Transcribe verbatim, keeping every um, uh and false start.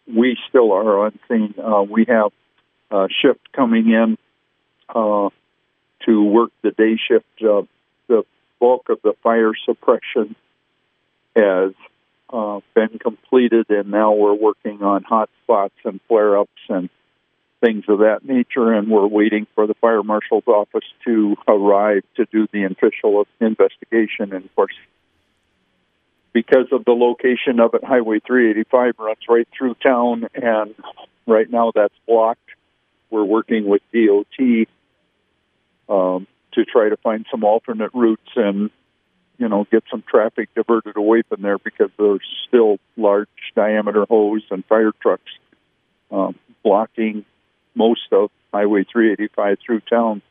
we still are on scene. Uh, we have a shift coming in uh, to work the day shift. Uh, the bulk of the fire suppression has uh, been completed, and now we're working on hot spots and flare-ups and things of that nature, and we're waiting for the fire marshal's office to arrive to do the official investigation. And, of course, because of the location of it, Highway three eighty-five runs right through town, and right now that's blocked. We're working with D O T um, to try to find some alternate routes and, you know, get some traffic diverted away from there, because there's still large diameter hose and fire trucks um, blocking most of Highway three eighty-five through town.